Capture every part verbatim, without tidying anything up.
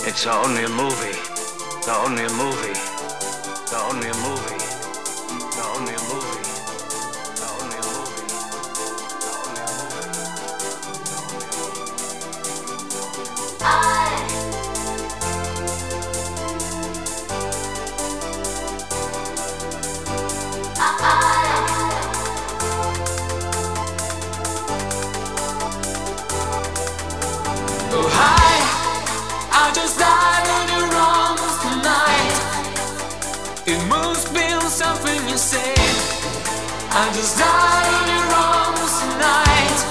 It's only a movie. It's only a movie. It's only a movie. It's only a movie. It's only a movie. It's only a movie. I Oh hi, I just died in your arms tonight. It must be something you said. I just died in your arms tonight.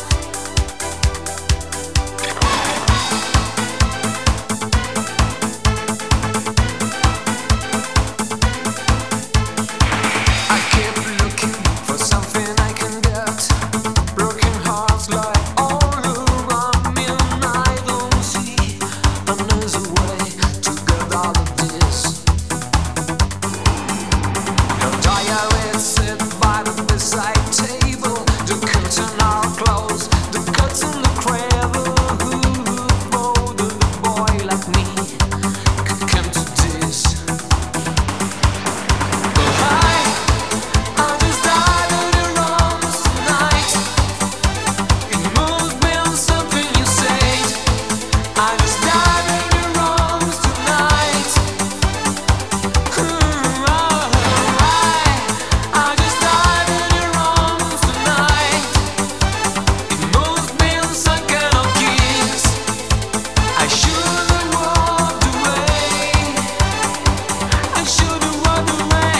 I keep looking for something I can get. Broken hearts lie all around me and I don't see another way to get out of this. Your diary sit by the bedside table. The curtains are closed, the curtain the cradle. Who thought a boy like me could come to this? Oh hi, I just died in your arms tonight. It must be something you said. I just died in your arms tonight. Hmm, oh, I, I just died in your arms tonight. It must be some kind of kiss. I should have walked away. I should have walked away.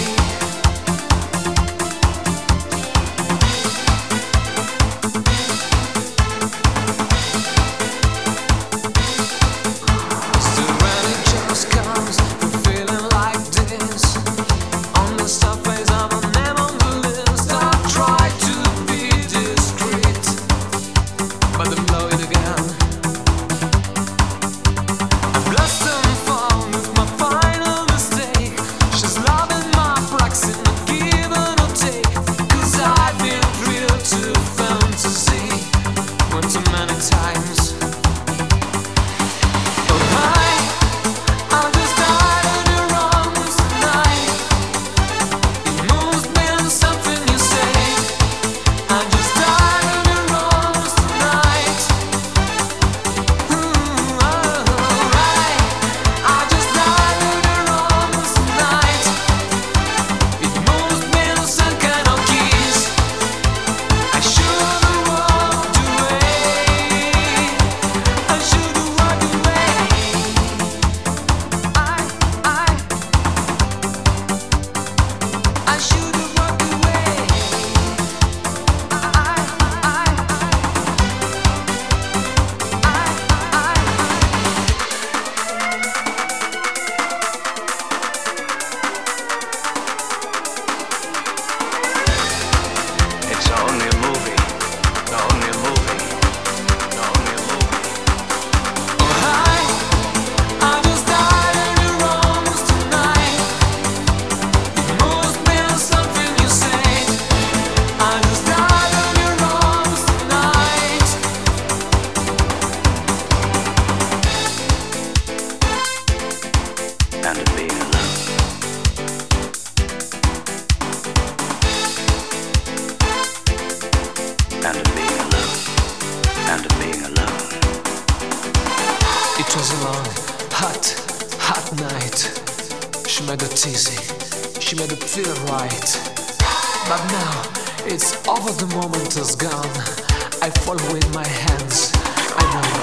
Still when it just comes from feeling like this. On the surface of a name on the list, I try to be discreet, but I blow it again. I'm lost and found with my final mistake. She's loving my praxis, not give or take. Cause I've been real to fantasy one too many times. Oh hi, I just died in your arms tonight. It must be something you said. I just died in your arms tonight. Hmm, oh, I, I just died in your arms tonight. It must be some kind of kiss. I should have walked away. I should have walked away. I, I, I should have walked away. I, I, It's only a movie. It's only a movie. It's only a movie. Oh hi, I just died in your arms tonight. It must be something you said. I just died in your arms tonight. And to be alone. And to be alone. And to be alone. It was a long, hot, hot night. She made it easy. She made it feel right. But now it's over. The moment is gone. I follow with my hands. I know